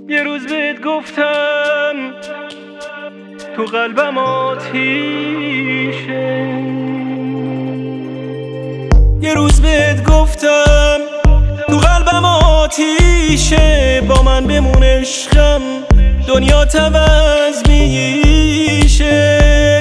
یه روز بهت گفتم تو قلبم آتیشه، یه روز بهت گفتم تو قلبم آتیشه، با من بمون عشقم دنیا عوض میشه.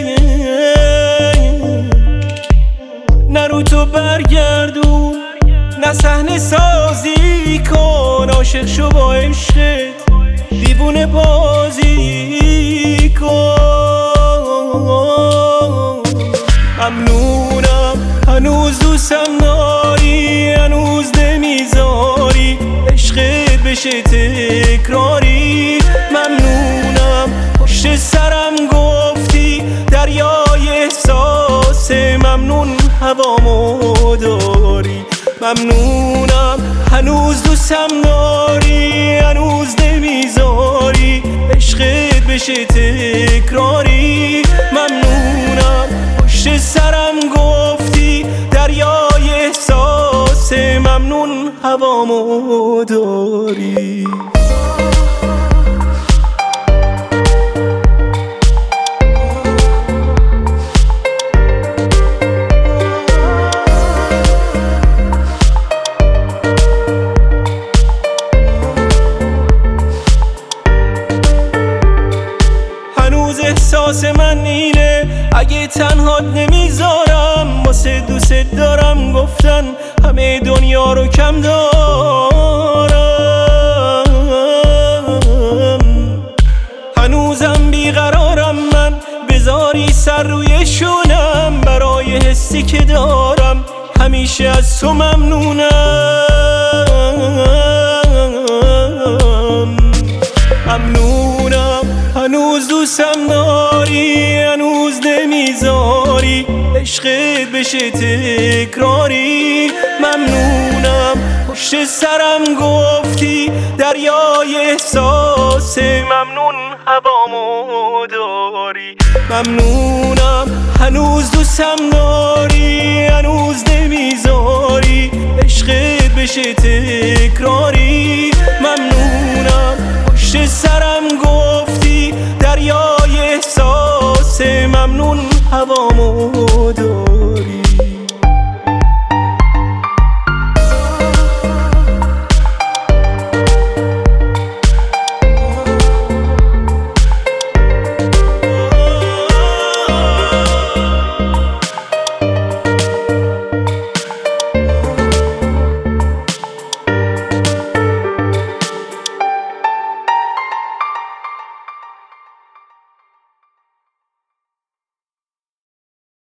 نه رو تو برگردون، نه صحنه سازی کن، عاشق شو با عشقت دیوونه بازی کن. ممنونم هنوز دوستم داری، هنوز نمیذاری عشقت بشه تکراری. ممنونم پشت سرم گفتی دریای احساس، ممنون هوامو داری. ممنونم هنوز دوستم داری، هنوز نمیذاری عشقت بشه تکراری. ممنونم پشت سرم گفتی دریای احساس، ممنون هوامو داری. احساس من اینه اگه تنهات نمیذارم، واسه دوست دارم گفتن همه دنیا رو کم دارم. هنوزم بیقرارم من، بذاری سر روی شونم، برای حسی که دارم همیشه از تو ممنونم. ممنونم هنوز دوستم داری، هنوز نمیذاری عشقت بشه تکراری. ممنونم پشت سرم گفتی دریای احساس، ممنون هوامو داری. ممنونم هنوز دوستم داری، هنوز نمیذاری عشقت بشه تکراری. ممنونم پشت سرم گفتی دریای احساس، ممنون هوامو